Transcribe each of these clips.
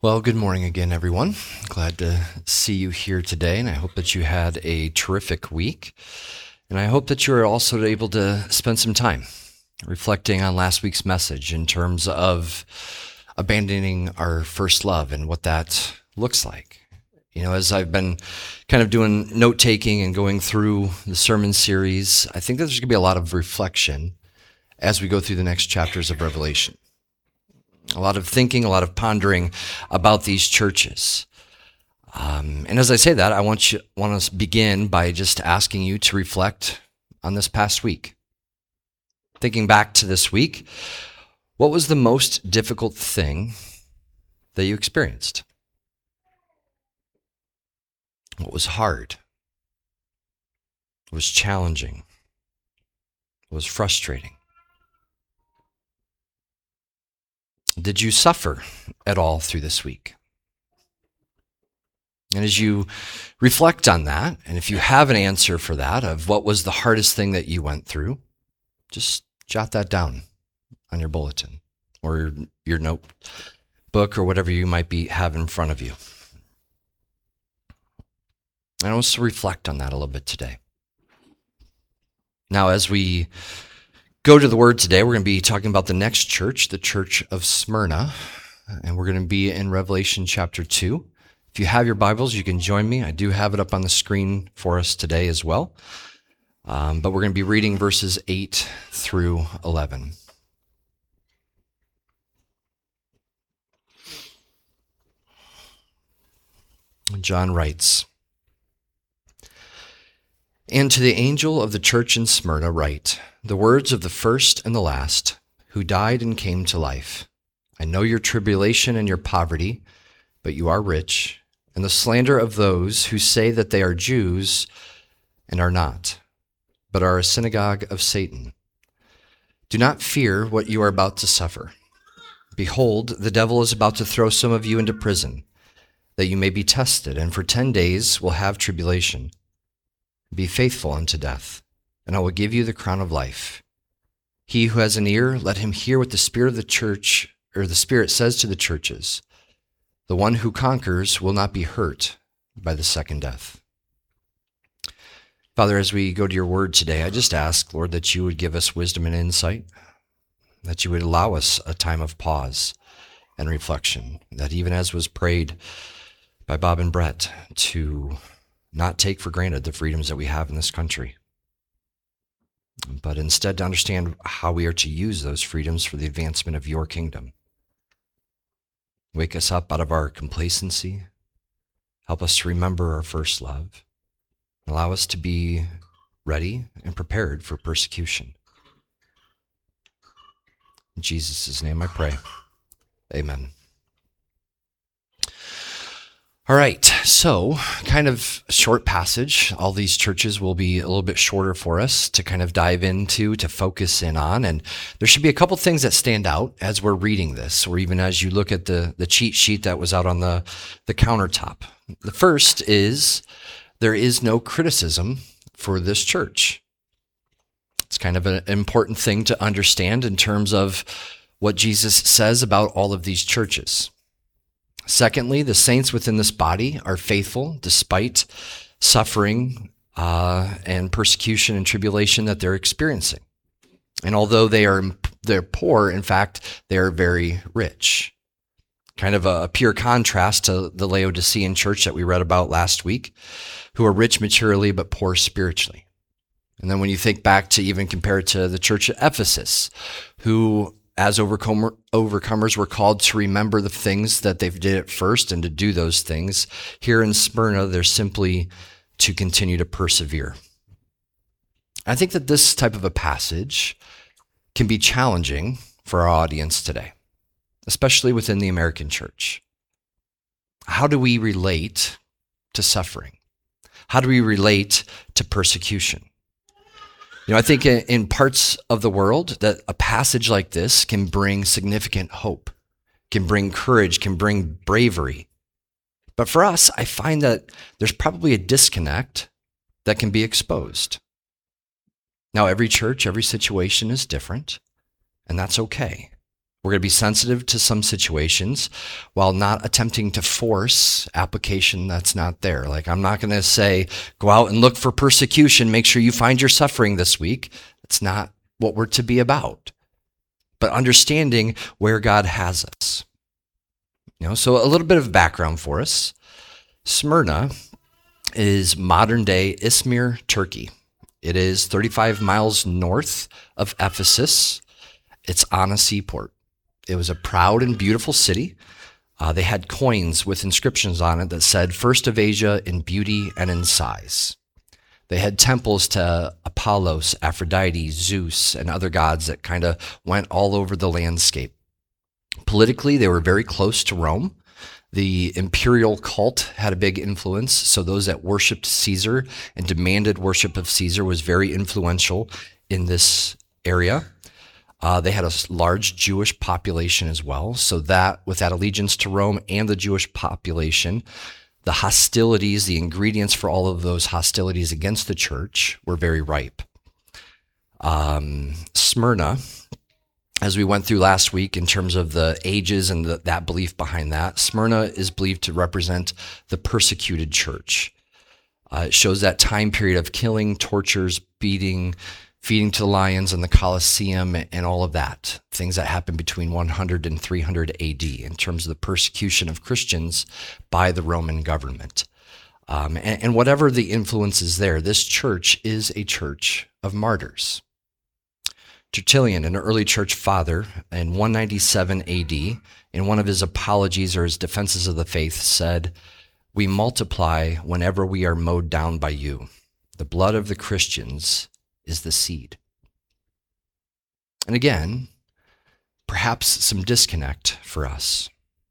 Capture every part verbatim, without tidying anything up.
Well, good morning again, everyone. Glad to see you here today, and I hope that you had a terrific week. And I hope that you are also able to spend some time reflecting on last week's message in terms of abandoning our first love and what that looks like. You know, as I've been kind of doing note-taking and going through the sermon series, I think that there's going to be a lot of reflection as we go through the next chapters of Revelation. A lot of thinking, a lot of pondering about these churches. Um, and as I say that, I want you want to begin by just asking you to reflect on this past week. Thinking back to this week, what was the most difficult thing that you experienced? What was hard? What was challenging? What was frustrating? Did you suffer at all through this week? And as you reflect on that, and if you have an answer for that, of what was the hardest thing that you went through, just jot that down on your bulletin or your, your notebook or whatever you might be have in front of you. And I want us to reflect on that a little bit today. Now, as we go to the word today, we're going to be talking about the next church, the church of Smyrna, and we're going to be in Revelation chapter two. If you have your Bibles, you can join me. I do have it up on the screen for us today as well, um, but we're going to be reading verses eight through eleven. John writes, "And to the angel of the church in Smyrna write, the words of the first and the last, who died and came to life. I know your tribulation and your poverty, but you are rich, and the slander of those who say that they are Jews and are not, but are a synagogue of Satan. Do not fear what you are about to suffer. Behold, the devil is about to throw some of you into prison, that you may be tested, and for ten days will have tribulation. Be faithful unto death, and I will give you the crown of life. He who has an ear, let him hear what the Spirit of the church, or the Spirit says to the churches. The one who conquers will not be hurt by the second death." Father, as we go to your word today, I just ask, Lord, that you would give us wisdom and insight, that you would allow us a time of pause and reflection, that even as was prayed by Bob and Brett, to not take for granted the freedoms that we have in this country, but instead to understand how we are to use those freedoms for the advancement of your kingdom. Wake us up out of our complacency. Help us to remember our first love. Allow us to be ready and prepared for persecution. In Jesus' name I pray. Amen. All right, so kind of a short passage. All these churches will be a little bit shorter for us to kind of dive into, to focus in on. And there should be a couple things that stand out as we're reading this, or even as you look at the, the cheat sheet that was out on the, the countertop. The first is there is no criticism for this church. It's kind of an important thing to understand in terms of what Jesus says about all of these churches. Secondly, the saints within this body are faithful despite suffering uh, and persecution and tribulation that they're experiencing. And although they are they're poor, in fact, they are very rich. Kind of a pure contrast to the Laodicean church that we read about last week, who are rich materially but poor spiritually. And then when you think back to even compare it to the church at Ephesus, who as overcomer, overcomers were called to remember the things that they did at first and to do those things. Here in Smyrna, they're simply to continue to persevere. I think that this type of a passage can be challenging for our audience today, especially within the American church. How do we relate to suffering? How do we relate to persecution? You know, I think in parts of the world that a passage like this can bring significant hope, can bring courage, can bring bravery. But for us, I find that there's probably a disconnect that can be exposed. Now, every church, every situation is different, and that's okay. We're going to be sensitive to some situations while not attempting to force application that's not there. Like, I'm not going to say, go out and look for persecution. Make sure you find your suffering this week. That's not what we're to be about. But understanding where God has us. You know, so a little bit of background for us. Smyrna is modern day Izmir, Turkey. It is thirty-five miles north of Ephesus. It's on a seaport. It was a proud and beautiful city. Uh, they had coins with inscriptions on it that said, "First of Asia in beauty and in size." They had temples to Apollos, Aphrodite, Zeus, and other gods that kind of went all over the landscape. Politically, they were very close to Rome. The imperial cult had a big influence, so those that worshiped Caesar and demanded worship of Caesar was very influential in this area. Uh, they had a large Jewish population as well, so that with that allegiance to Rome and the Jewish population, the hostilities, the ingredients for all of those hostilities against the church were very ripe. Um, Smyrna, as we went through last week in terms of the ages and the, that belief behind that, Smyrna is believed to represent the persecuted church. Uh, it shows that time period of killing, tortures, beating, feeding to the lions in the Colosseum, and all of that, things that happened between one hundred and three hundred A D in terms of the persecution of Christians by the Roman government. Um, and, and whatever the influence is there, this church is a church of martyrs. Tertullian, an early church father, in one ninety-seven A D, in one of his apologies or his defenses of the faith, said, "We multiply whenever we are mowed down by you. The blood of the Christians is the seed." And again, perhaps some disconnect for us.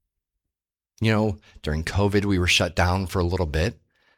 You know, during COVID, we were shut down for a little bit,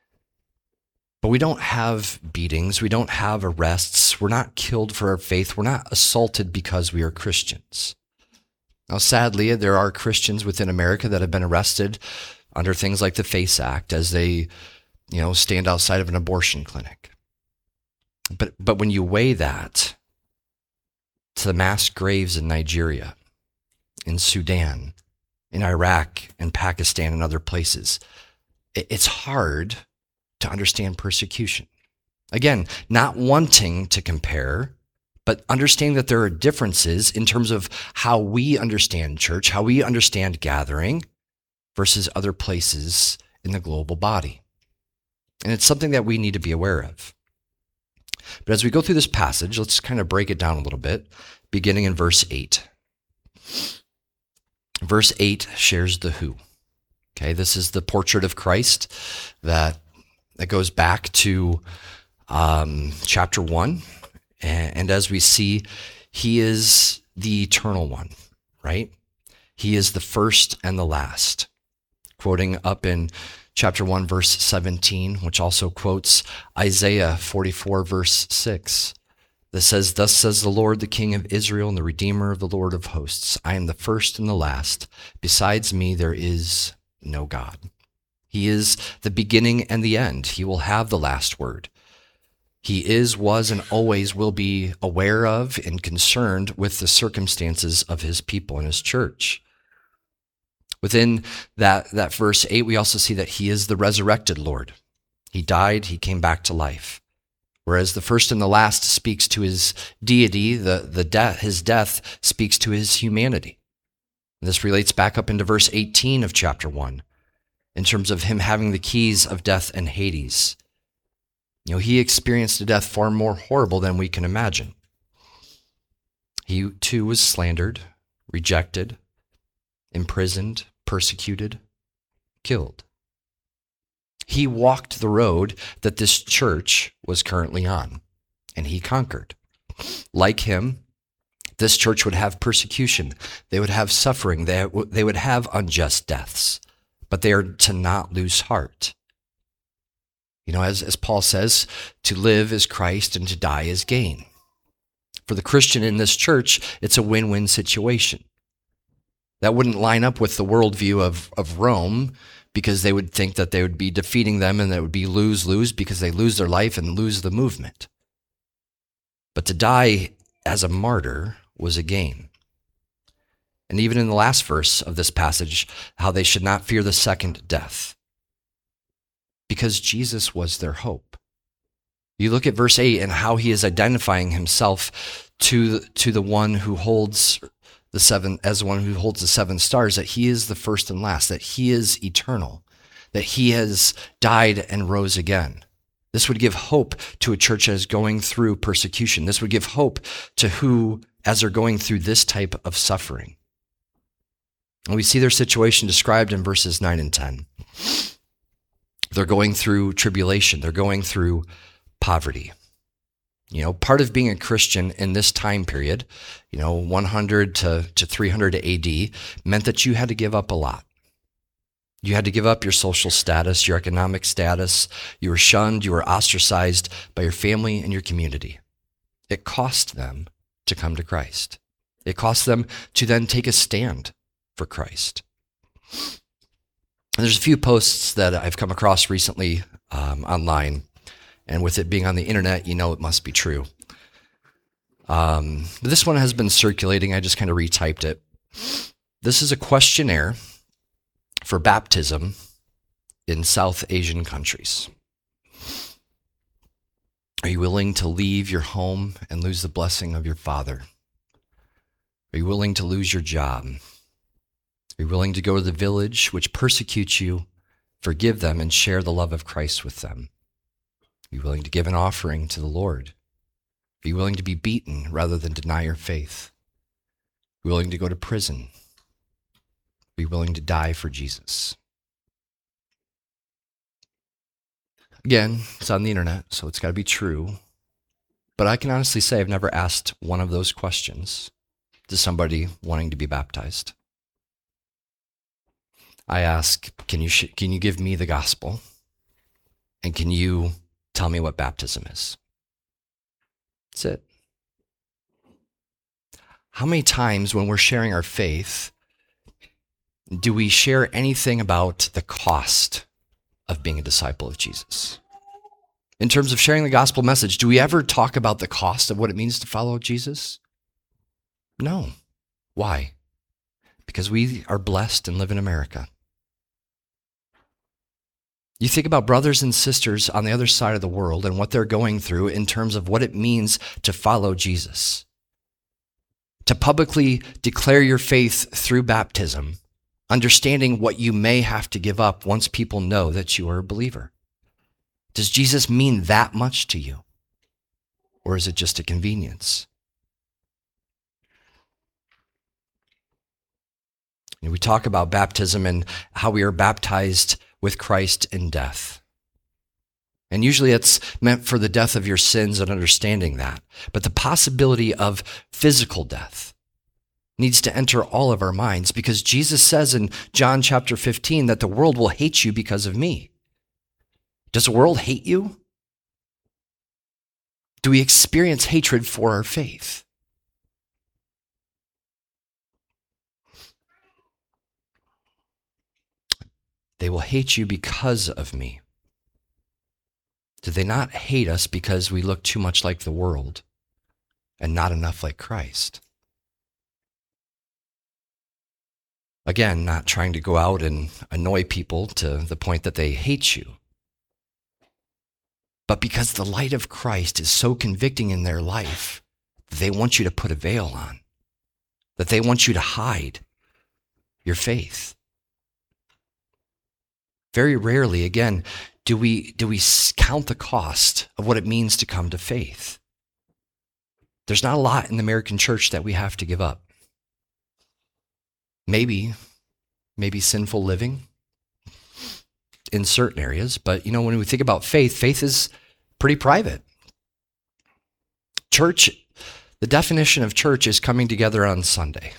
but we don't have beatings. We don't have arrests. We're not killed for our faith. We're not assaulted because we are Christians. Now, sadly, there are Christians within America that have been arrested under things like the FACE Act as they, you know, stand outside of an abortion clinic. But but when you weigh that to the mass graves in Nigeria, in Sudan, in Iraq, and Pakistan, and other places, it, it's hard to understand persecution. Again, not wanting to compare, but understanding that there are differences in terms of how we understand church, how we understand gathering versus other places in the global body. And it's something that we need to be aware of. But as we go through this passage, let's kind of break it down a little bit, beginning in verse eight. Verse eight shares the who. Okay, this is the portrait of Christ that, that goes back to um, chapter one. And, and as we see, he is the eternal one, right? He is the first and the last. Quoting up in chapter one, verse seventeen, which also quotes Isaiah forty-four, verse six, that says, "Thus says the Lord, the King of Israel and the Redeemer of the Lord of hosts, I am the first and the last. Besides me, there is no God." He is the beginning and the end. He will have the last word. He is, was, and always will be aware of and concerned with the circumstances of his people and his church. Within that, that verse eight, we also see that he is the resurrected Lord. He died, he came back to life. Whereas the first and the last speaks to his deity, the, the death, his death speaks to his humanity. And this relates back up into verse eighteen of chapter one, in terms of him having the keys of death and Hades. You know, he experienced a death far more horrible than we can imagine. He too was slandered, rejected, imprisoned, persecuted, killed. He walked the road that this church was currently on, and he conquered. Like him, this church would have persecution. They would have suffering. They, they would have unjust deaths, but they are to not lose heart. You know, as, as Paul says, to live is Christ and to die is gain. For the Christian in this church, it's a win-win situation. That wouldn't line up with the worldview of, of Rome, because they would think that they would be defeating them and that would be lose-lose because they lose their life and lose the movement. But to die as a martyr was a gain. And even in the last verse of this passage, how they should not fear the second death, because Jesus was their hope. You look at verse eight and how he is identifying himself to, to the one who holds the seven, as the one who holds the seven stars, that he is the first and last, that he is eternal, that he has died and rose again. This would give hope to a church as going through persecution. This would give hope to who, as they're going through this type of suffering. And we see their situation described in verses nine and ten. They're going through tribulation. They're going through poverty. You know, part of being a Christian in this time period, you know, one hundred to, to three hundred A D, meant that you had to give up a lot. You had to give up your social status, your economic status. You were shunned, you were ostracized by your family and your community. It cost them to come to Christ. It cost them to then take a stand for Christ. And there's a few posts that I've come across recently um, online, and with it being on the internet, you know it must be true. Um, but this one has been circulating. I just kind of retyped it. This is a questionnaire for baptism in South Asian countries. Are you willing to leave your home and lose the blessing of your father? Are you willing to lose your job? Are you willing to go to the village which persecutes you, forgive them, and share the love of Christ with them? Are you willing to give an offering to the Lord? Are you willing to be beaten rather than deny your faith? Are you willing to go to prison? Are you willing to die for Jesus? Again, it's on the internet, so it's got to be true. But I can honestly say I've never asked one of those questions to somebody wanting to be baptized. I ask, can you sh- can you give me the gospel? And can you tell me what baptism is? That's it. How many times when we're sharing our faith, do we share anything about the cost of being a disciple of Jesus? In terms of sharing the gospel message, do we ever talk about the cost of what it means to follow Jesus? No. Why? Because we are blessed and live in America. You think about brothers and sisters on the other side of the world and what they're going through in terms of what it means to follow Jesus. To publicly declare your faith through baptism, understanding what you may have to give up once people know that you are a believer. Does Jesus mean that much to you? Or is it just a convenience? And we talk about baptism and how we are baptized with Christ in death. And usually it's meant for the death of your sins and understanding that. But the possibility of physical death needs to enter all of our minds, because Jesus says in John chapter fifteen that the world will hate you because of me. Does the world hate you? Do we experience hatred for our faith? They will hate you because of me. Do they not hate us because we look too much like the world and not enough like Christ? Again, not trying to go out and annoy people to the point that they hate you, but because the light of Christ is so convicting in their life, they want you to put a veil on, that they want you to hide your faith. Very rarely, again, do we, do we count the cost of what it means to come to faith. There's not a lot in the American church that we have to give up. Maybe, maybe sinful living in certain areas, but you know, when we think about faith, faith is pretty private. Church, the definition of church is coming together on Sunday.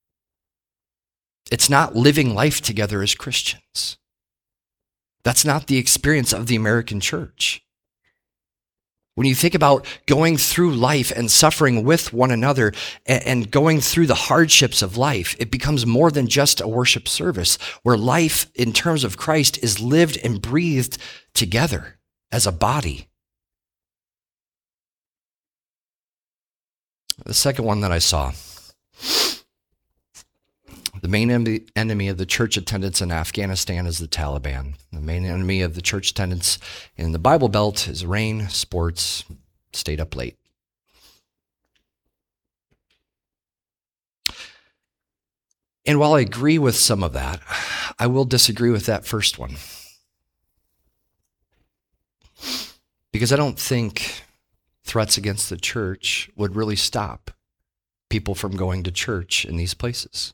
It's not living life together as Christians. That's not the experience of the American church. When you think about going through life and suffering with one another and going through the hardships of life, it becomes more than just a worship service where life in terms of Christ is lived and breathed together as a body. The second one that I saw, main enemy, enemy of the church attendance in Afghanistan is the Taliban. The main enemy of the church attendance in the Bible Belt is rain, sports, stayed up late. And while I agree with some of that, I will disagree with that first one. Because I don't think threats against the church would really stop people from going to church in these places.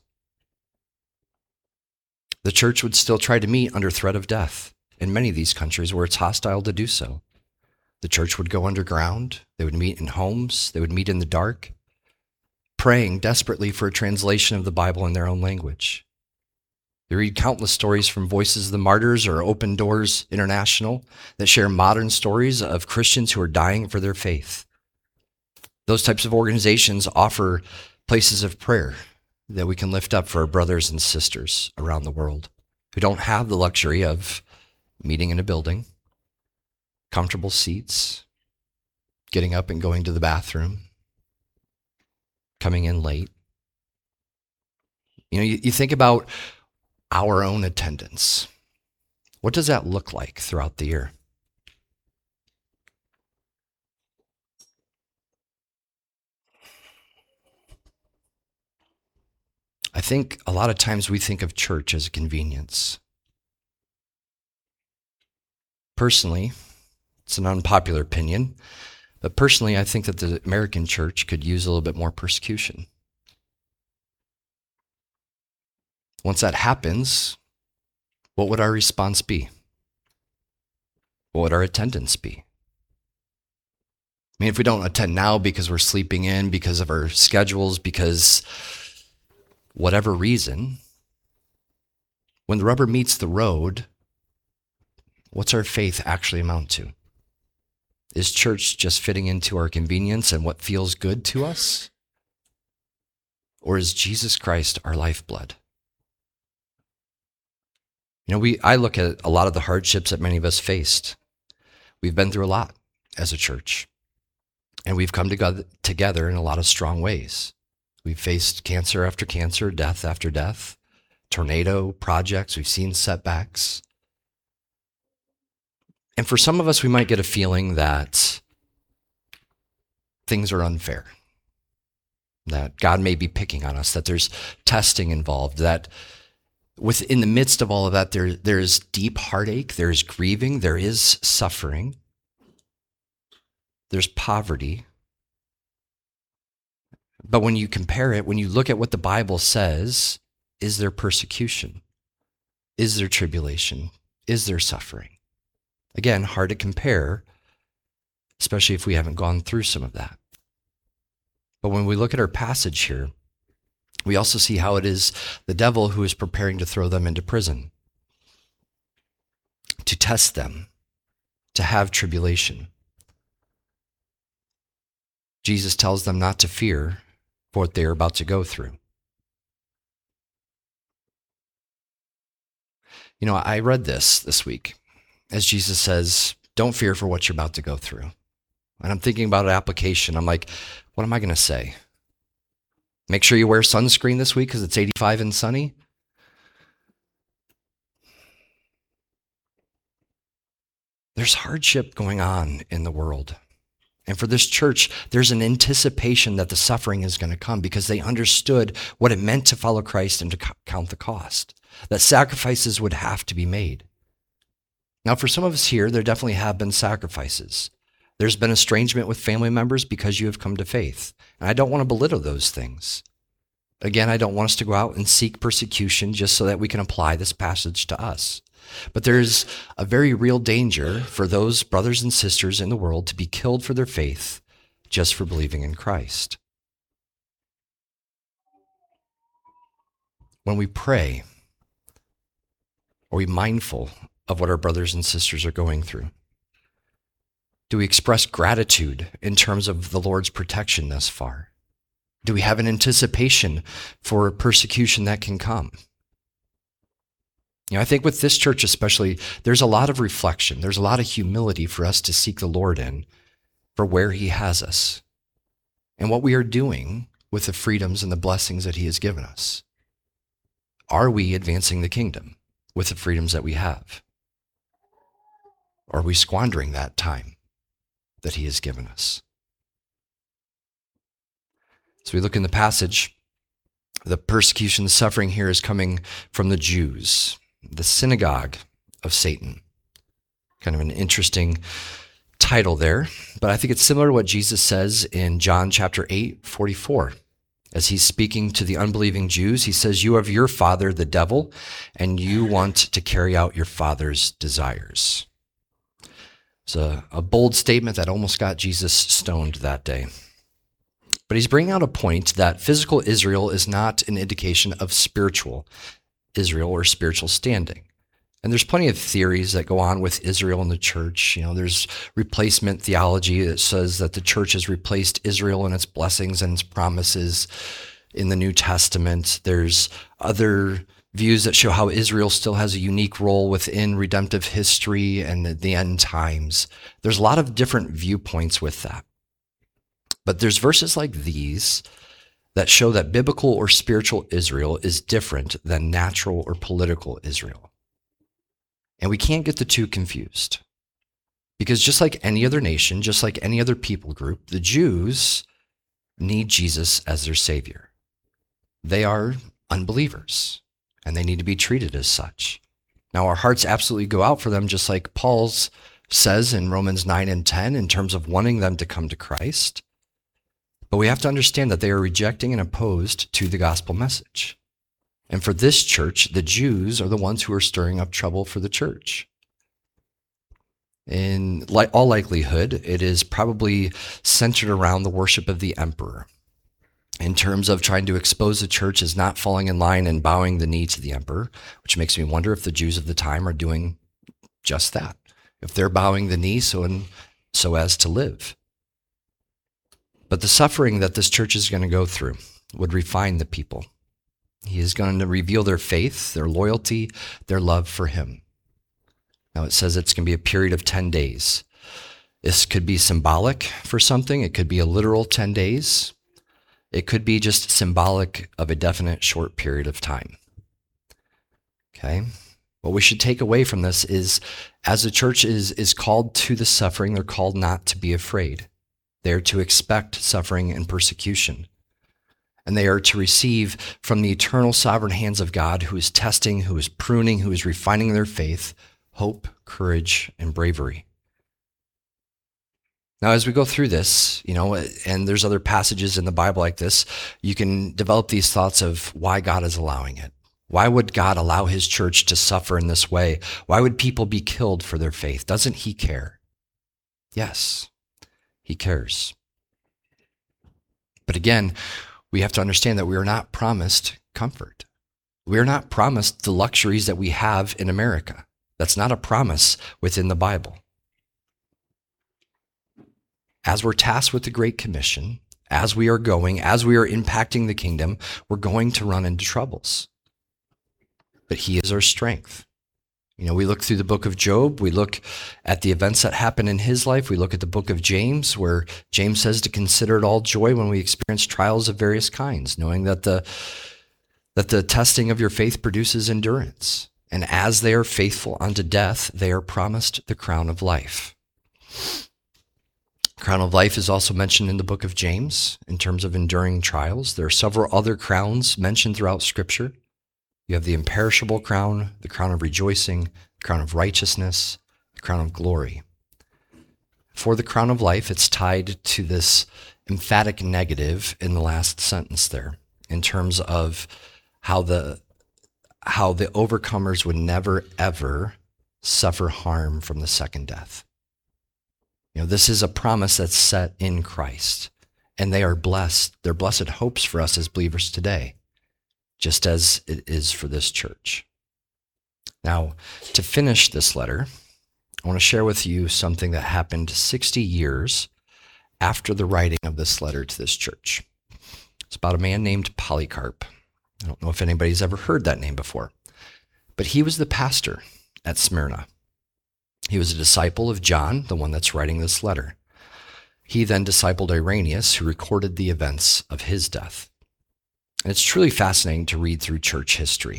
The church would still try to meet under threat of death in many of these countries where it's hostile to do so. The church would go underground. They would meet in homes. They would meet in the dark, praying desperately for a translation of the Bible in their own language. They read countless stories from Voices of the Martyrs or Open Doors International that share modern stories of Christians who are dying for their faith. Those types of organizations offer places of prayer that we can lift up for our brothers and sisters around the world who don't have the luxury of meeting in a building, comfortable seats, getting up and going to the bathroom, coming in late. You know, you, you think about our own attendance. What does that look like throughout the year? I think a lot of times we think of church as a convenience. Personally, it's an unpopular opinion, but personally, I think that the American church could use a little bit more persecution. Once that happens, what would our response be? What would our attendance be? I mean, if we don't attend now because we're sleeping in, because of our schedules, because whatever reason, when the rubber meets the road, what's our faith actually amount to? Is church just fitting into our convenience and what feels good to us? Or is Jesus Christ our lifeblood? You know, we I look at a lot of the hardships that many of us faced. We've been through a lot as a church, and we've come together, together in a lot of strong ways. We've faced cancer after cancer, death after death, tornado projects. We've seen setbacks. And for some of us, we might get a feeling that things are unfair, that God may be picking on us, that there's testing involved, that within the midst of all of that, there, there's deep heartache, there's grieving, there is suffering, there's poverty. But when you compare it, when you look at what the Bible says, is there persecution? Is there tribulation? Is there suffering? Again, hard to compare, especially if we haven't gone through some of that. But when we look at our passage here, we also see how it is the devil who is preparing to throw them into prison, to test them, to have tribulation. Jesus tells them not to fear for what they are about to go through. You know, I read this this week as Jesus says, don't fear for what you're about to go through. And I'm thinking about an application. I'm like, what am I going to say? Make sure you wear sunscreen this week because it's eighty-five and sunny. There's hardship going on in the world. And for this church, there's an anticipation that the suffering is going to come because they understood what it meant to follow Christ and to count the cost, that sacrifices would have to be made. Now, for some of us here, there definitely have been sacrifices. There's been estrangement with family members because you have come to faith. And I don't want to belittle those things. Again, I don't want us to go out and seek persecution just so that we can apply this passage to us. But there's a very real danger for those brothers and sisters in the world to be killed for their faith just for believing in Christ. When we pray, are we mindful of what our brothers and sisters are going through? Do we express gratitude in terms of the Lord's protection thus far? Do we have an anticipation for persecution that can come? You know, I think with this church especially, there's a lot of reflection. There's a lot of humility for us to seek the Lord in for where he has us and what we are doing with the freedoms and the blessings that he has given us. Are we advancing the kingdom with the freedoms that we have? Or are we squandering that time that he has given us? So we look in the passage, the persecution, the suffering here is coming from the Jews, the synagogue of Satan. Kind of an interesting title there, but I think it's similar to what Jesus says in John chapter eight, forty-four. As he's speaking to the unbelieving Jews, he says, "You have your father, the devil, and you want to carry out your father's desires." It's a, a bold statement that almost got Jesus stoned that day. But he's bringing out a point that physical Israel is not an indication of spiritual Israel or spiritual standing. And there's plenty of theories that go on with Israel and the church. You know, there's replacement theology that says that the church has replaced Israel and its blessings and its promises in the New Testament. There's other views that show how Israel still has a unique role within redemptive history and the end times. There's a lot of different viewpoints with that. But there's verses like these that show that biblical or spiritual Israel is different than natural or political Israel. And we can't get the two confused. Because just like any other nation, just like any other people group, the Jews need Jesus as their Savior. They are unbelievers, and they need to be treated as such. Now, our hearts absolutely go out for them, just like Paul's says in Romans nine and ten, in terms of wanting them to come to Christ. But we have to understand that they are rejecting and opposed to the gospel message. And for this church, the Jews are the ones who are stirring up trouble for the church. In all likelihood, it is probably centered around the worship of the emperor, in terms of trying to expose the church as not falling in line and bowing the knee to the emperor, which makes me wonder if the Jews of the time are doing just that, if they're bowing the knee so, in, so as to live. But the suffering that this church is going to go through would refine the people. He is going to reveal their faith, their loyalty, their love for him. Now it says it's going to be a period of ten days. This could be symbolic for something. It could be a literal ten days. It could be just symbolic of a definite short period of time. Okay? What we should take away from this is, as the church is, is called to the suffering, they're called not to be afraid. They are to expect suffering and persecution. And they are to receive from the eternal sovereign hands of God, who is testing, who is pruning, who is refining their faith, hope, courage, and bravery. Now, as we go through this, you know, and there's other passages in the Bible like this, you can develop these thoughts of why God is allowing it. Why would God allow his church to suffer in this way? Why would people be killed for their faith? Doesn't he care? Yes, he cares. But again, we have to understand that we are not promised comfort. We are not promised the luxuries that we have in America. That's not a promise within the Bible. As we're tasked with the Great Commission, as we are going, as we are impacting the kingdom, we're going to run into troubles. But he is our strength. You know, we look through the book of Job, we look at the events that happen in his life, we look at the book of James, where James says to consider it all joy when we experience trials of various kinds, knowing that the that the testing of your faith produces endurance. And as they are faithful unto death, they are promised the crown of life. Crown of life is also mentioned in the book of James in terms of enduring trials. There are several other crowns mentioned throughout Scripture. You have the imperishable crown, the crown of rejoicing, the crown of righteousness, the crown of glory. For the crown of life, it's tied to this emphatic negative in the last sentence there, in terms of how the how the overcomers would never, ever suffer harm from the second death. You know, this is a promise that's set in Christ, and they are blessed. They're blessed hopes for us as believers today, just as it is for this church. Now, to finish this letter, I want to share with you something that happened sixty years after the writing of this letter to this church. It's about a man named Polycarp. I don't know if anybody's ever heard that name before, but he was the pastor at Smyrna. He was a disciple of John, the one that's writing this letter. He then discipled Irenaeus, who recorded the events of his death. And it's truly fascinating to read through church history.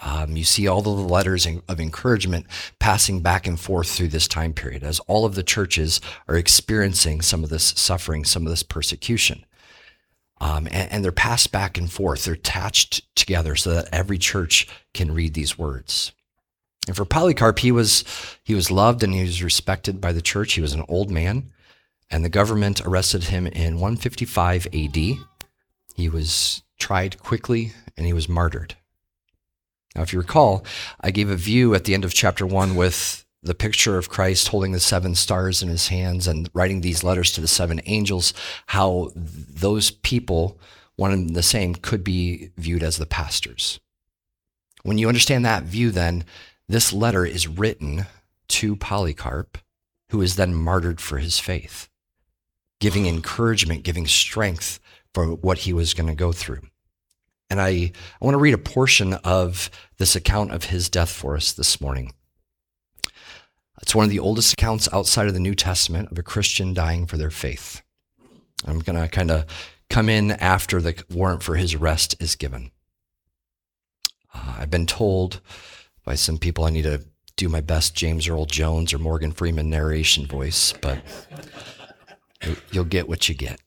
Um, you see all the letters of encouragement passing back and forth through this time period as all of the churches are experiencing some of this suffering, some of this persecution. Um, and, and they're passed back and forth. They're attached together so that every church can read these words. And for Polycarp, he was he was loved and he was respected by the church. He was an old man, and the government arrested him in one fifty-five A D. He was tried quickly, and he was martyred. Now, if you recall, I gave a view at the end of chapter one with the picture of Christ holding the seven stars in his hands and writing these letters to the seven angels, how those people, one and the same, could be viewed as the pastors. When you understand that view, then, this letter is written to Polycarp, who is then martyred for his faith, giving encouragement, giving strength for what he was going to go through. And I, I want to read a portion of this account of his death for us this morning. It's one of the oldest accounts outside of the New Testament of a Christian dying for their faith. I'm going to kind of come in after the warrant for his arrest is given. Uh, I've been told by some people I need to do my best James Earl Jones or Morgan Freeman narration voice, but you'll get what you get.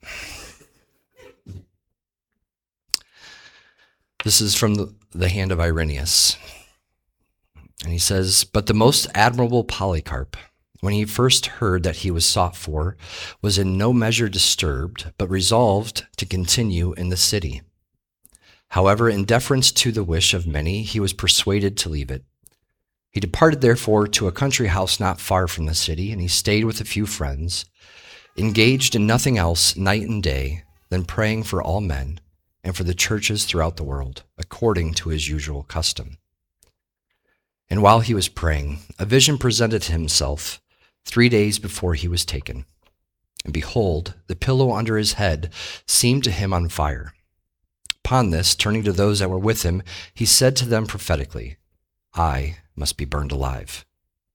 This is from the, the hand of Irenaeus. And he says, "But the most admirable Polycarp, when he first heard that he was sought for, was in no measure disturbed, but resolved to continue in the city. However, in deference to the wish of many, he was persuaded to leave it. He departed, therefore, to a country house not far from the city, and he stayed with a few friends, engaged in nothing else night and day than praying for all men and for the churches throughout the world, according to his usual custom. And while he was praying, a vision presented himself three days before he was taken. And behold, the pillow under his head seemed to him on fire. Upon this, turning to those that were with him, he said to them prophetically, 'I must be burned alive.'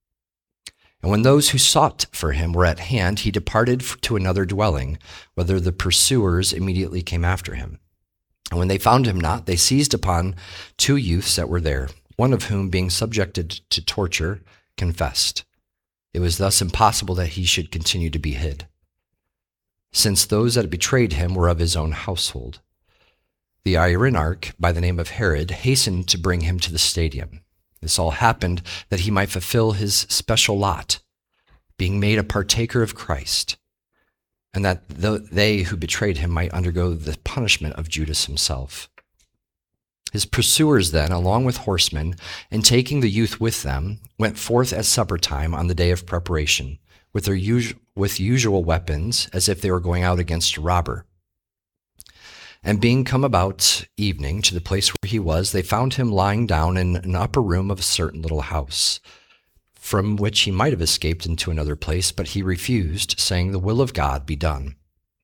And when those who sought for him were at hand, he departed to another dwelling, whither the pursuers immediately came after him. And when they found him not, they seized upon two youths that were there, one of whom, being subjected to torture, confessed. It was thus impossible that he should continue to be hid, since those that betrayed him were of his own household. The Irenarch, by the name of Herod, hastened to bring him to the stadium. This all happened that he might fulfill his special lot, being made a partaker of Christ, and that they who betrayed him might undergo the punishment of Judas himself. His pursuers then, along with horsemen, and taking the youth with them, went forth at supper time on the day of preparation, with their usual, with usual weapons, as if they were going out against a robber. And being come about evening to the place where he was, they found him lying down in an upper room of a certain little house, from which he might have escaped into another place, but he refused, saying, 'The will of God be done.'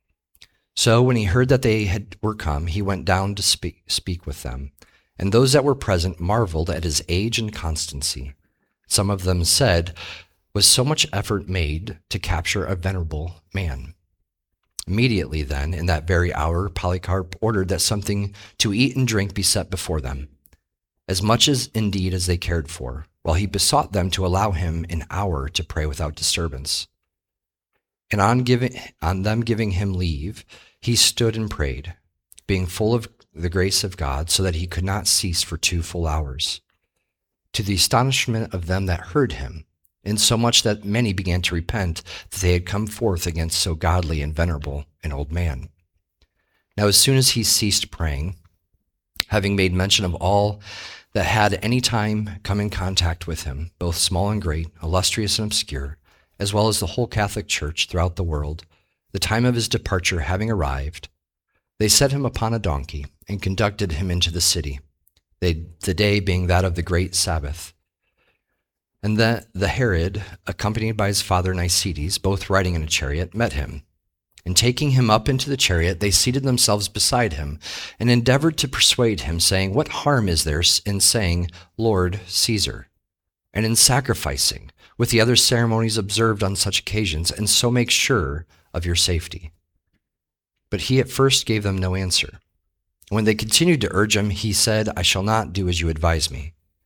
So when he heard that they had were come, he went down to speak, speak with them. And those that were present marveled at his age and constancy. Some of them said, 'Was so much effort made to capture a venerable man?' Immediately then, in that very hour, Polycarp ordered that something to eat and drink be set before them, as much as indeed as they cared for, while he besought them to allow him an hour to pray without disturbance. And on giving on them giving him leave, he stood and prayed, being full of the grace of God, so that he could not cease for two full hours, to the astonishment of them that heard him, insomuch that many began to repent that they had come forth against so godly and venerable an old man. Now as soon as he ceased praying, having made mention of all that had any time come in contact with him, both small and great, illustrious and obscure, as well as the whole Catholic Church throughout the world, the time of his departure having arrived, they set him upon a donkey and conducted him into the city, they, the day being that of the great Sabbath. And that the Herod, accompanied by his father Nicetes, both riding in a chariot, met him. And taking him up into the chariot, they seated themselves beside him and endeavored to persuade him, saying, 'What harm is there in saying, Lord Caesar, and in sacrificing, with the other ceremonies observed on such occasions, and so make sure of your safety?' But he at first gave them no answer. When they continued to urge him, he said, 'I shall not do as you advise me,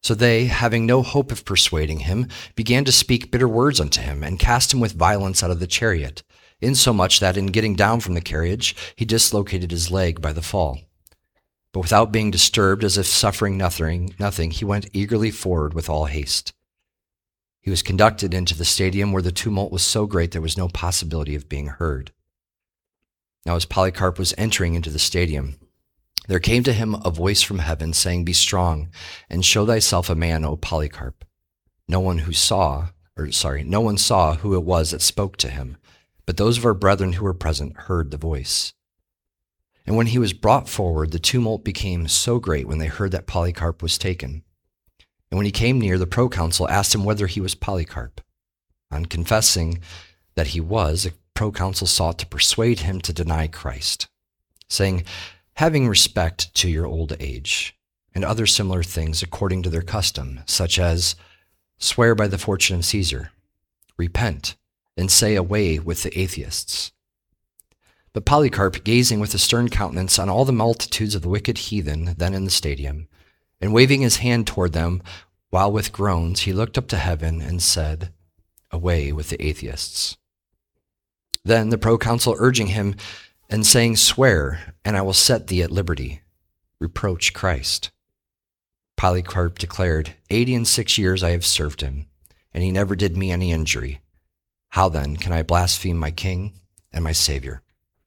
So they, having no hope of persuading him, began to speak bitter words unto him, and cast him with violence out of the chariot, insomuch that in getting down from the carriage, he dislocated his leg by the fall. But without being disturbed, as if suffering nothing, nothing, he went eagerly forward with all haste. He was conducted into the stadium, where the tumult was so great there was no possibility of being heard. Now as Polycarp was entering into the stadium, there came to him a voice from heaven, saying, Be strong, and show thyself a man, O Polycarp. No one who saw, or sorry, no one saw who it was that spoke to him, but those of our brethren who were present heard the voice. And when he was brought forward, the tumult became so great when they heard that Polycarp was taken. And when he came near, the proconsul asked him whether he was Polycarp. On confessing that he was, the proconsul sought to persuade him to deny Christ, saying, Having respect to your old age, and other similar things according to their custom, such as, Swear by the fortune of Caesar, repent, and say away with the atheists. But Polycarp, gazing with a stern countenance on all the multitudes of the wicked heathen then in the stadium, and waving his hand toward them, while with groans he looked up to heaven and said, Away with the atheists. Then the proconsul, urging him and saying, Swear, and I will set thee at liberty, reproach Christ. Polycarp declared, Eighty and six years I have served him, and he never did me any injury. How then can I blaspheme my king and my Savior?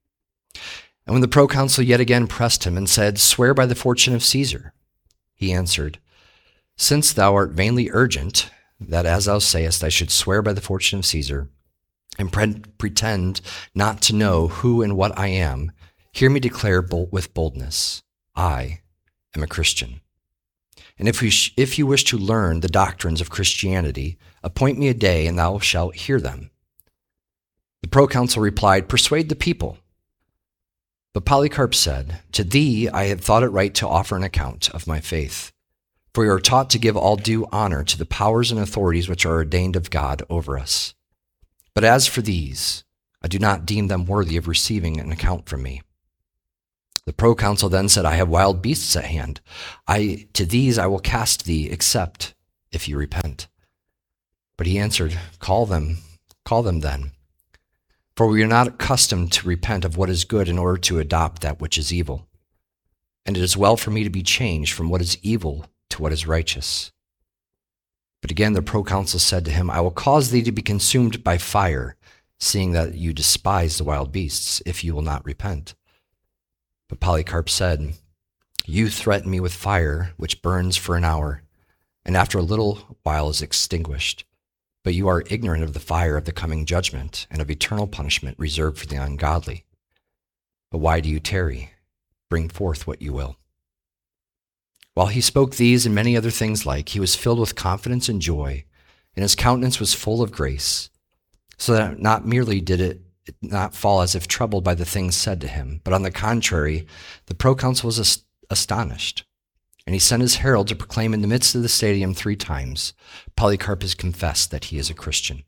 And when the proconsul yet again pressed him and said, Swear by the fortune of Caesar, he answered, Since thou art vainly urgent, that as thou sayest I should swear by the fortune of Caesar, and pre- pretend not to know who and what I am, hear me declare bold with boldness, I am a Christian. And if, we sh- if you wish to learn the doctrines of Christianity, appoint me a day, and thou shalt hear them. The proconsul replied, Persuade the people. But Polycarp said, To thee I had thought it right to offer an account of my faith. For we are taught to give all due honor to the powers and authorities which are ordained of God over us. But as for these, I do not deem them worthy of receiving an account from me. The proconsul then said, I have wild beasts at hand. I to these I will cast thee, except if you repent. But he answered, Call them, call them then. For we are not accustomed to repent of what is good in order to adopt that which is evil. And it is well for me to be changed from what is evil to what is righteous. But again the proconsul said to him, I will cause thee to be consumed by fire, seeing that you despise the wild beasts, if you will not repent. But Polycarp said, You threaten me with fire, which burns for an hour, and after a little while is extinguished. But you are ignorant of the fire of the coming judgment, and of eternal punishment reserved for the ungodly. But why do you tarry? Bring forth what you will. While he spoke these and many other things like, he was filled with confidence and joy, and his countenance was full of grace, so that not merely did it not fall as if troubled by the things said to him, but on the contrary, the proconsul was ast- astonished. And he sent his herald to proclaim in the midst of the stadium three times, Polycarp has confessed that he is a Christian.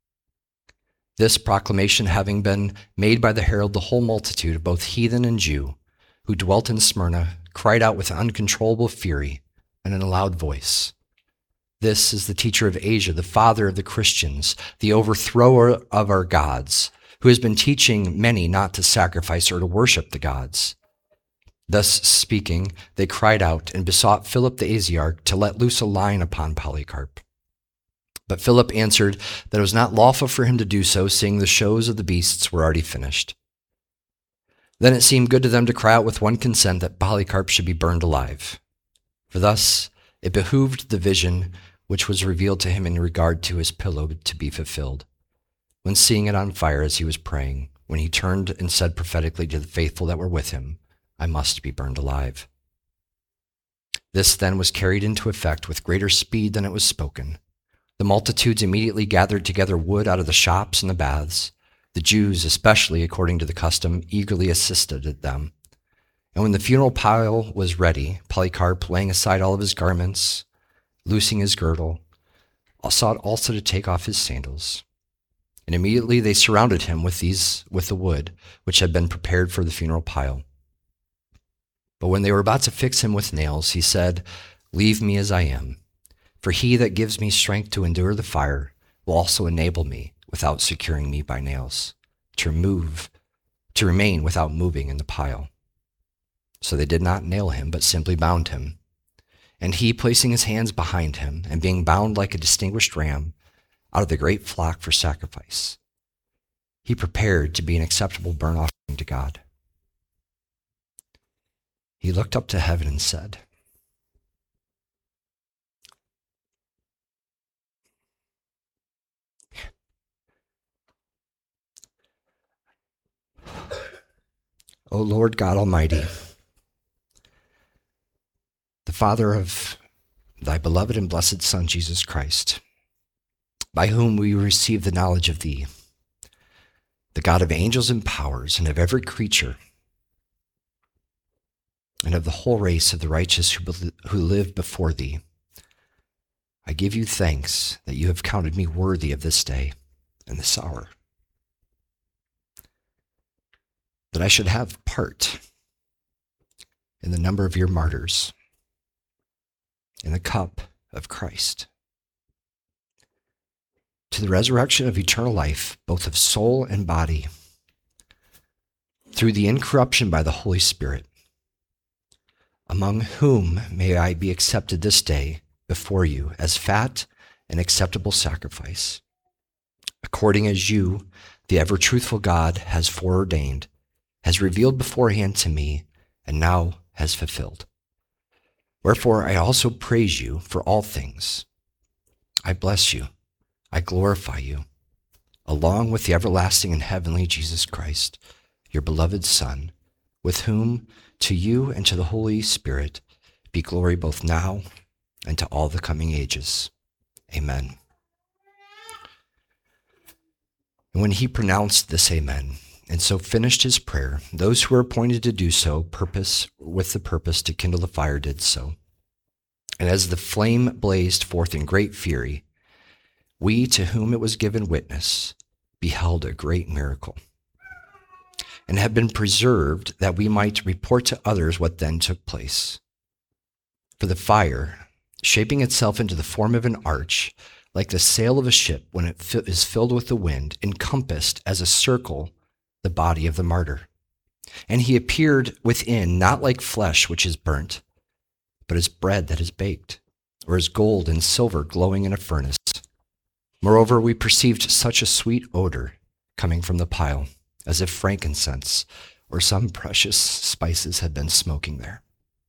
This proclamation having been made by the herald, the whole multitude of both heathen and Jew, who dwelt in Smyrna, cried out with uncontrollable fury and in a loud voice, This is the teacher of Asia, the father of the Christians, the overthrower of our gods, who has been teaching many not to sacrifice or to worship the gods. Thus speaking, they cried out and besought Philip the Asiarch to let loose a line upon Polycarp. But Philip answered that it was not lawful for him to do so, seeing the shows of the beasts were already finished. Then it seemed good to them to cry out with one consent that Polycarp should be burned alive. For thus it behooved the vision which was revealed to him in regard to his pillow to be fulfilled, when seeing it on fire as he was praying, when he turned and said prophetically to the faithful that were with him, I must be burned alive. This then was carried into effect with greater speed than it was spoken. The multitudes immediately gathered together wood out of the shops and the baths. The Jews, especially according to the custom, eagerly assisted them. And when the funeral pile was ready, Polycarp, laying aside all of his garments, loosing his girdle, sought also to take off his sandals. And immediately they surrounded him with these with the wood which had been prepared for the funeral pile. But when they were about to fix him with nails, he said, Leave me as I am, For he that gives me strength to endure the fire will also enable me, without securing me by nails, to remove, to remain without moving in the pile. So they did not nail him, but simply bound him. And he, placing his hands behind him, and being bound like a distinguished ram out of the great flock for sacrifice, he prepared to be an acceptable burnt offering to God. He looked up to heaven and said, O Lord God Almighty, the Father of thy beloved and blessed Son, Jesus Christ, by whom we receive the knowledge of thee, the God of angels and powers, and of every creature, and of the whole race of the righteous who, who lived before thee, I give you thanks that you have counted me worthy of this day and this hour, that I should have part in the number of your martyrs, in the cup of Christ, to the resurrection of eternal life, both of soul and body, through the incorruption by the Holy Spirit, among whom may I be accepted this day before you as fat and acceptable sacrifice, according as you, the ever-truthful God, has foreordained, has revealed beforehand to me, and now has fulfilled. Wherefore I also praise you for all things. I bless you, I glorify you, along with the everlasting and heavenly Jesus Christ, your beloved Son, with whom to you and to the Holy Spirit be glory both now and to all the coming ages. Amen. And when he pronounced this amen, and so finished his prayer, those who were appointed to do so, purpose with the purpose to kindle the fire, did so. And as the flame blazed forth in great fury, we, to whom it was given witness, beheld a great miracle, and have been preserved that we might report to others what then took place. For the fire, shaping itself into the form of an arch, like the sail of a ship when it is filled with the wind, encompassed as a circle the body of the martyr. And he appeared within, not like flesh which is burnt, but as bread that is baked, or as gold and silver glowing in a furnace. Moreover, we perceived such a sweet odor coming from the pile, as if frankincense or some precious spices had been smoking there.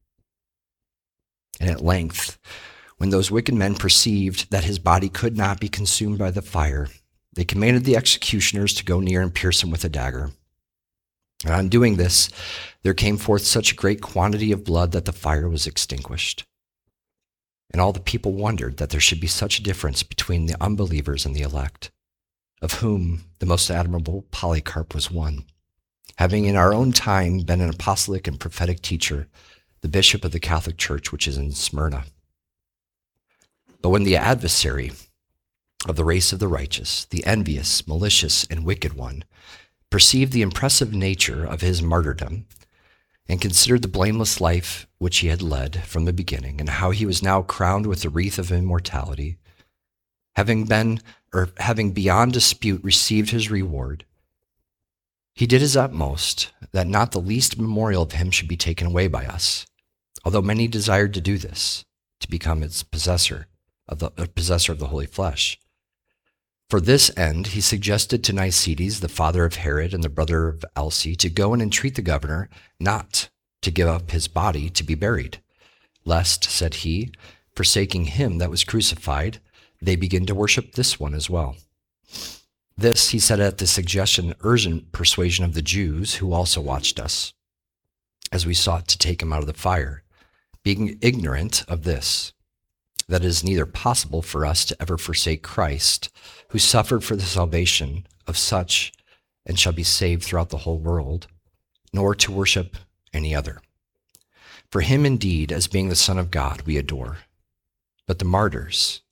And at length, when those wicked men perceived that his body could not be consumed by the fire, they commanded the executioners to go near and pierce him with a dagger. And on doing this, there came forth such a great quantity of blood that the fire was extinguished. And all the people wondered that there should be such a difference between the unbelievers and the elect, of whom the most admirable Polycarp was one, having in our own time been an apostolic and prophetic teacher, the bishop of the Catholic Church, which is in Smyrna. But when the adversary of the race of the righteous, the envious, malicious, and wicked one, perceived the impressive nature of his martyrdom, and considered the blameless life which he had led from the beginning, and how he was now crowned with the wreath of immortality, having been, or having beyond dispute received his reward, he did his utmost that not the least memorial of him should be taken away by us, although many desired to do this, to become its possessor of the uh, possessor of the holy flesh. For this end, he suggested to Nicetes, the father of Herod and the brother of Elsie, to go and entreat the governor not to give up his body to be buried, lest, said he, forsaking him that was crucified, they begin to worship this one as well. This he said at the suggestion and urgent persuasion of the Jews, who also watched us, as we sought to take him out of the fire, being ignorant of this, that it is neither possible for us to ever forsake Christ, who suffered for the salvation of such and shall be saved throughout the whole world, nor to worship any other. For him indeed, as being the Son of God, we adore. But the martyrs,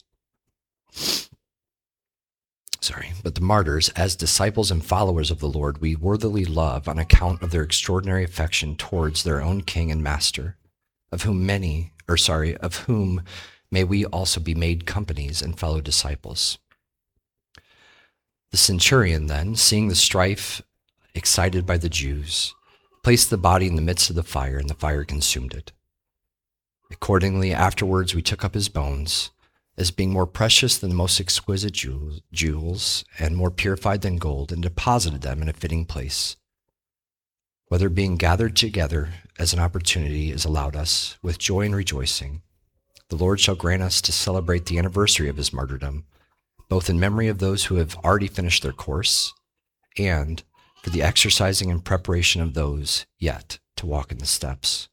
sorry, but the martyrs, as disciples and followers of the Lord, we worthily love on account of their extraordinary affection towards their own King and Master, of whom many, or sorry, of whom may we also be made companies and fellow disciples. The centurion then, seeing the strife excited by the Jews, placed the body in the midst of the fire, and the fire consumed it. Accordingly, afterwards we took up his bones, as being more precious than the most exquisite jewels, and more purified than gold, and deposited them in a fitting place. Whether being gathered together as an opportunity is allowed us, with joy and rejoicing, the Lord shall grant us to celebrate the anniversary of his martyrdom, both in memory of those who have already finished their course, and for the exercising and preparation of those yet to walk in the steps.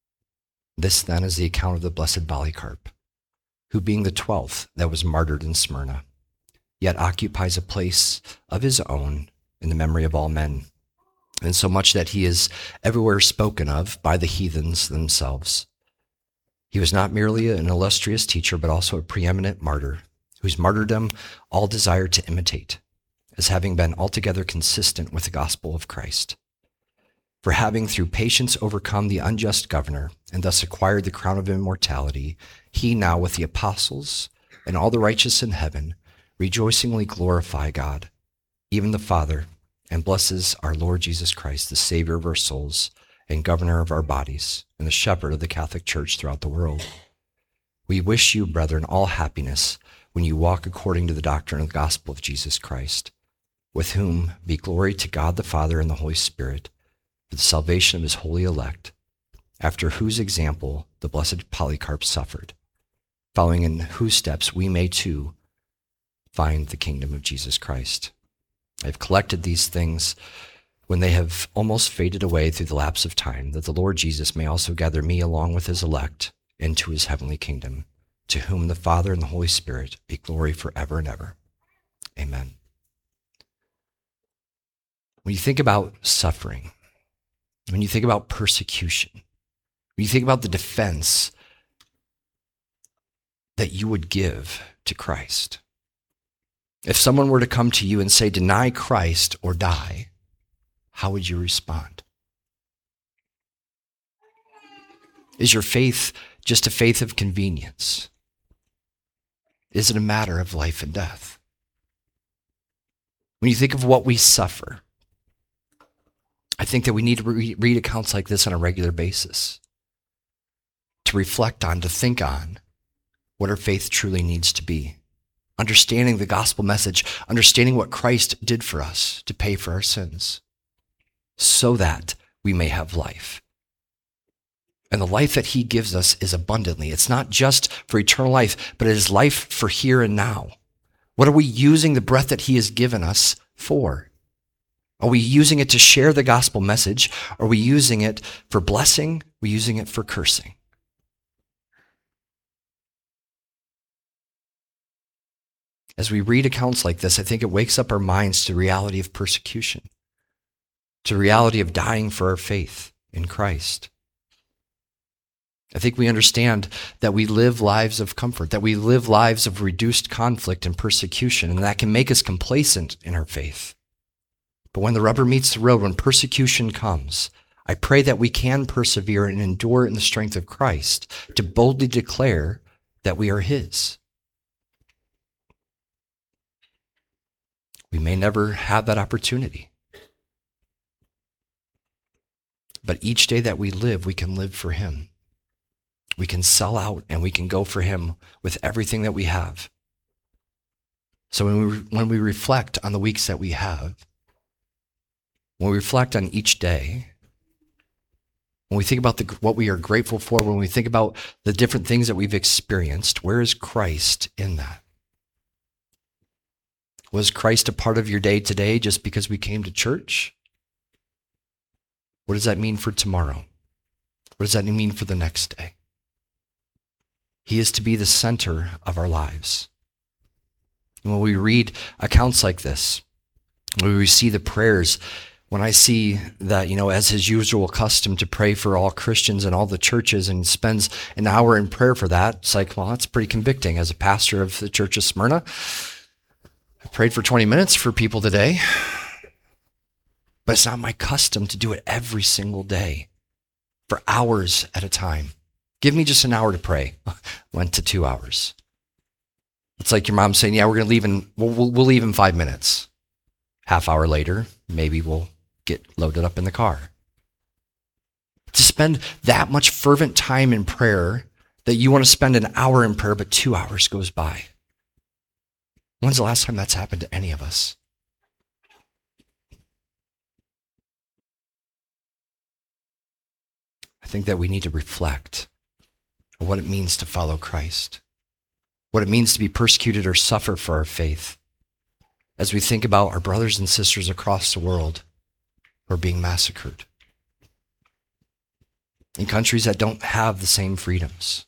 This then is the account of the blessed Polycarp, who being the twelfth that was martyred in Smyrna, yet occupies a place of his own in the memory of all men, and so much that he is everywhere spoken of by the heathens themselves. He was not merely an illustrious teacher, but also a preeminent martyr, whose martyrdom all desire to imitate, as having been altogether consistent with the gospel of Christ. For having through patience overcome the unjust governor, and thus acquired the crown of immortality, he now with the apostles and all the righteous in heaven rejoicingly glorify God, even the Father, and blesses our Lord Jesus Christ, the Savior of our souls and governor of our bodies, and the shepherd of the Catholic Church throughout the world. We wish you, brethren, all happiness when you walk according to the doctrine of the gospel of Jesus Christ, with whom be glory to God the Father and the Holy Spirit, for the salvation of his holy elect, after whose example the blessed Polycarp suffered, following in whose steps we may too find the kingdom of Jesus Christ. I have collected these things when they have almost faded away through the lapse of time, that the Lord Jesus may also gather me along with his elect into his heavenly kingdom, to whom the Father and the Holy Spirit be glory forever and ever. Amen. When you think about suffering, when you think about persecution, when you think about the defense that you would give to Christ, if someone were to come to you and say, deny Christ or die, how would you respond? Is your faith just a faith of convenience? Is it a matter of life and death? When you think of what we suffer, I think that we need to re- read accounts like this on a regular basis, to reflect on, to think on what our faith truly needs to be. Understanding the gospel message, understanding what Christ did for us to pay for our sins, so that we may have life. And the life that he gives us is abundantly. It's not just for eternal life, but it is life for here and now. What are we using the breath that he has given us for? Are we using it to share the gospel message? Are we using it for blessing? Are we using it for cursing? As we read accounts like this, I think it wakes up our minds to the reality of persecution, to the reality of dying for our faith in Christ. I think we understand that we live lives of comfort, that we live lives of reduced conflict and persecution, and that can make us complacent in our faith. But when the rubber meets the road, when persecution comes, I pray that we can persevere and endure in the strength of Christ to boldly declare that we are his. We may never have that opportunity, but each day that we live, we can live for him. We can sell out and we can go for him with everything that we have. So when we, when we reflect on the weeks that we have, when we reflect on each day, when we think about the, what we are grateful for, when we think about the different things that we've experienced, where is Christ in that? Was Christ a part of your day today just because we came to church? What does that mean for tomorrow? What does that mean for the next day? He is to be the center of our lives. And when we read accounts like this, when we see the prayers, when I see that, you know, as his usual custom to pray for all Christians and all the churches and spends an hour in prayer for that, it's like, well, that's pretty convicting. As a pastor of the Church of Smyrna, I prayed for twenty minutes for people today, but it's not my custom to do it every single day for hours at a time. Give me just an hour to pray. went to two hours. It's like your mom saying, yeah, we're going to leave in, we'll, we'll, we'll leave in five minutes. Half hour later, maybe we'll get loaded up in the car. To spend that much fervent time in prayer that you want to spend an hour in prayer, but two hours goes by. When's the last time that's happened to any of us? I think that we need to reflect on what it means to follow Christ, what it means to be persecuted or suffer for our faith, as we think about our brothers and sisters across the world who are being massacred in countries that don't have the same freedoms.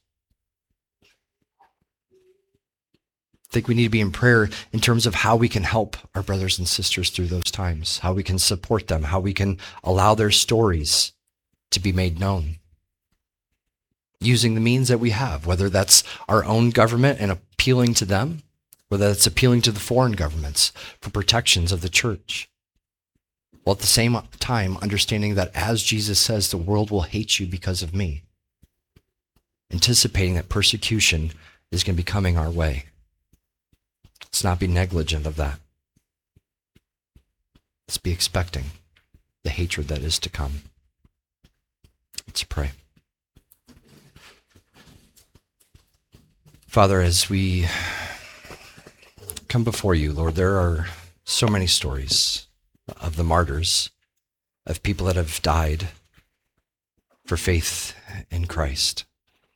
I think we need to be in prayer in terms of how we can help our brothers and sisters through those times, how we can support them, how we can allow their stories to be made known, using the means that we have, whether that's our own government and appealing to them, whether that's appealing to the foreign governments for protections of the church, while at the same time understanding that as Jesus says, the world will hate you because of me, anticipating that persecution is going to be coming our way. Let's not be negligent of that. Let's be expecting the hatred that is to come. Let's pray. Father, as we come before you, Lord, there are so many stories of the martyrs, of people that have died for faith in Christ.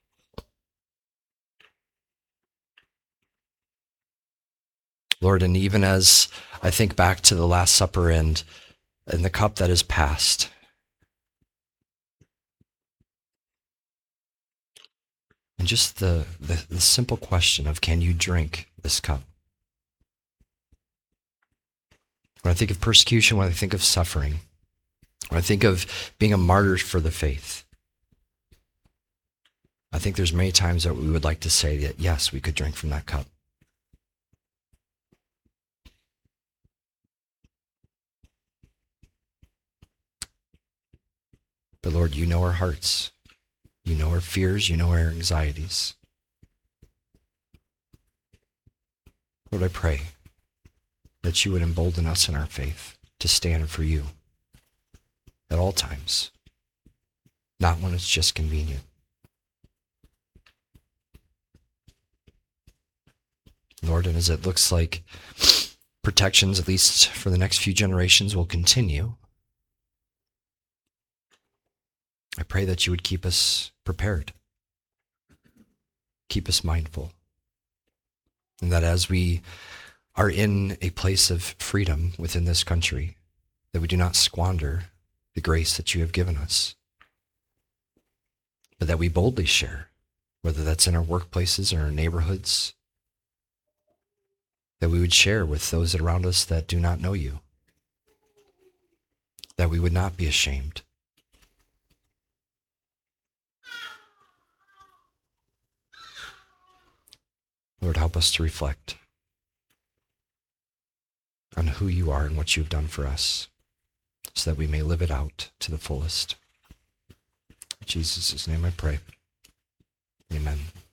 Lord, and even as I think back to the Last Supper and, and the cup that is passed, and just the, the, the simple question of, can you drink this cup? When I think of persecution, when I think of suffering, when I think of being a martyr for the faith, I think there's many times that we would like to say that, yes, we could drink from that cup. But Lord, you know our hearts. You know our fears. You know our anxieties. Lord, I pray that you would embolden us in our faith to stand for you at all times, not when it's just convenient. Lord, and as it looks like protections, at least for the next few generations, will continue, I pray that you would keep us prepared, keep us mindful, and that as we are in a place of freedom within this country, that we do not squander the grace that you have given us, but that we boldly share, whether that's in our workplaces or our neighborhoods, that we would share with those around us that do not know you, that we would not be ashamed. Lord, help us to reflect on who you are and what you've done for us, so that we may live it out to the fullest. In Jesus' name I pray. Amen.